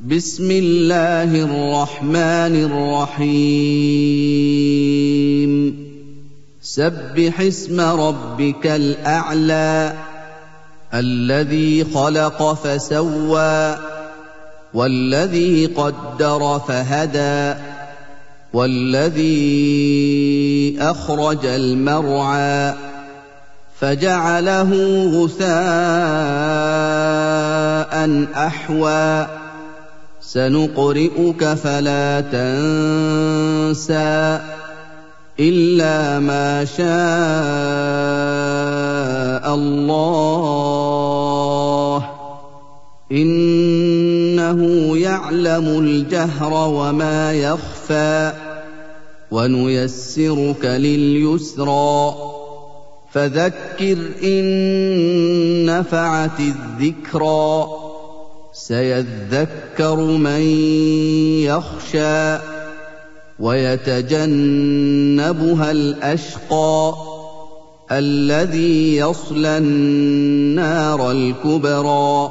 بسم الله الرحمن الرحيم سبح اسم ربك الأعلى الذي خلق فسوى والذي قدر فهدى والذي أخرج المرعى فجعله غثاء أحوى سنقرئك فلا تنسى إلا ما شاء الله إنه يعلم الجهر وما يخفى ونيسرك لليسرى فذكر إن نفعت الذكرى سيذكر من يخشى ويتجنبها الأشقى الذي يصلى النار الكبرى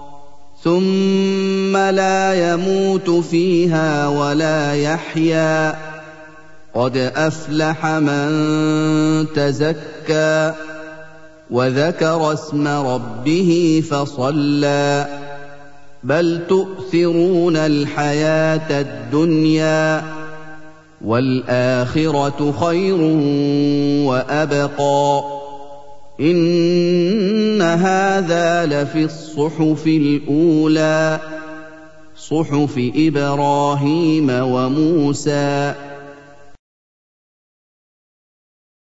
ثم لا يموت فيها ولا يحيا قد أفلح من تزكى وذكر اسم ربه فصلى بل تؤثرون الحياة الدنيا والآخرة خير وأبقى إن هذا لفي الصحف الأولى صحف إبراهيم وموسى